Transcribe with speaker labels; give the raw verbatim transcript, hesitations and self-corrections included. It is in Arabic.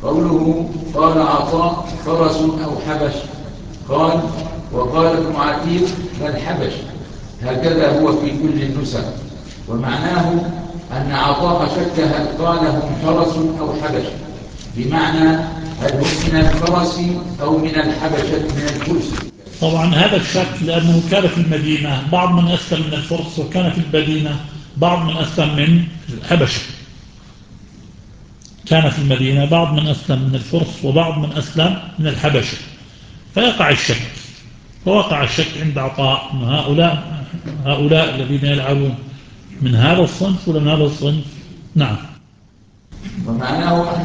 Speaker 1: قوله قال عطاء فرس أو حبش، قال وقال ابن عتيق بل حبش، هكذا هو في كل النسخ. ومعناه أن عطاء شك هل قالهم فرس أو حبش، بمعنى هل هم من الفرس أو من الحبشة من الكرسي.
Speaker 2: طبعا هذا الشك لأنه كان في المدينة بعض من أسلم من الفرس، وكان في المدينة بعض من أسلم من الحبشة. كان في المدينة بعض من أسلم من الفرس وبعض من أسلم من الحبشة، فيقع الشك. فوقع الشك عند عطاء أن هؤلاء هؤلاء الذين يلعبون من هذا الصنف ولا من هذا الصنف. نعم.
Speaker 1: ومعناه